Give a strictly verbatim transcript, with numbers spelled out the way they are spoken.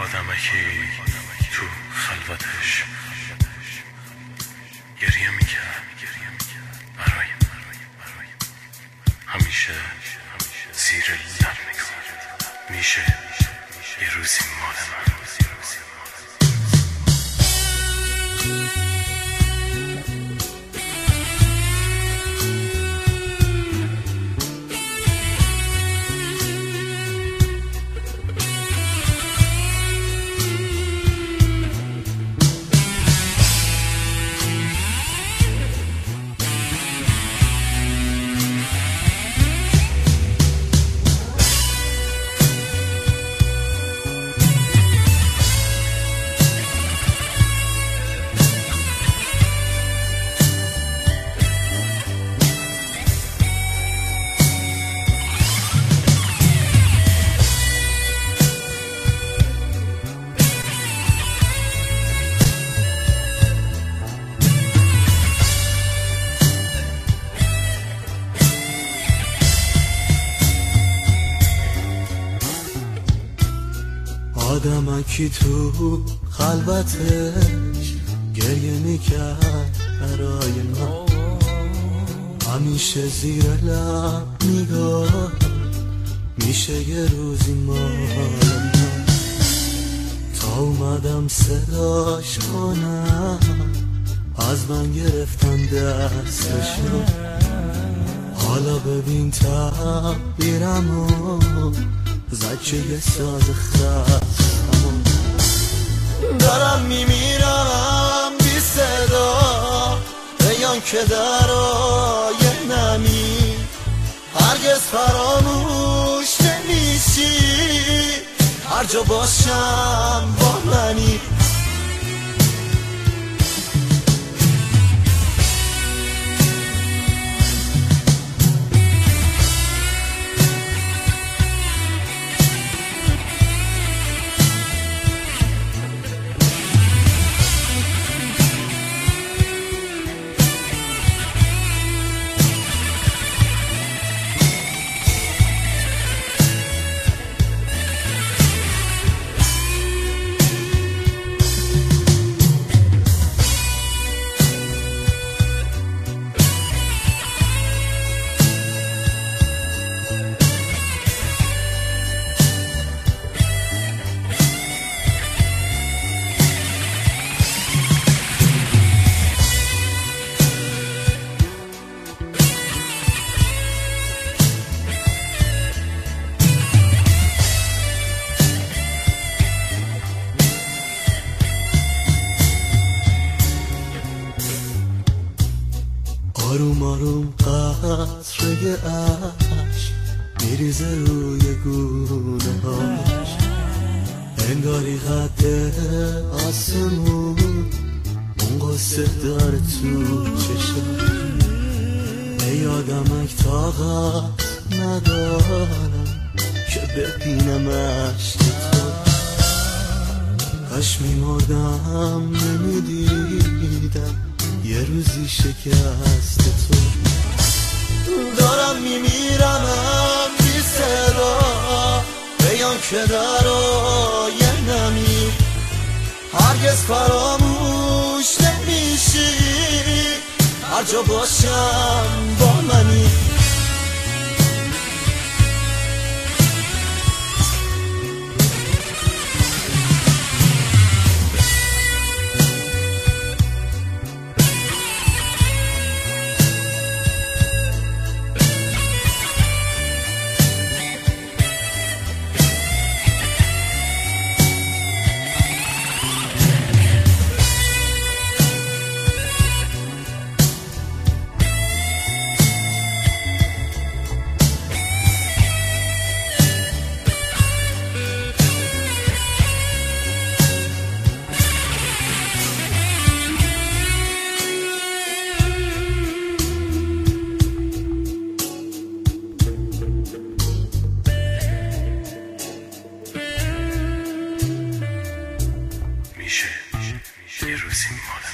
آدمکی تو خلوتش گریه میکرد برای همیشه زیر لب میکرد میشه یه روزی مال من. آدمکی تو خلوتش گریه میکرد برای ما، همیشه زیر لب میگفت میشه یه روزی مال من. تا اومدم صداش کنم از من گرفتن دستشو، حالا ببین تعبیرم و زجه یه ساز خستم، دارم میمیرم بی صدا بیان که درای نمی هرگز فراموش نمیشی، هر جا باشم با منی. آروم آروم قطره عشق میریزه روی گونه هاش، انگاری قد آسمون اون قصه داره تو چشم. ای آدمک طاقت ندارم که ببینم عشق تو، کاش میمردم نمیدیدم یه روزی شکست تو. دارم میمیرم بی صدا بیان که درای نمی هرگز فراموش نمیشی، هر جا باشم با منی. میشه یه روزی مال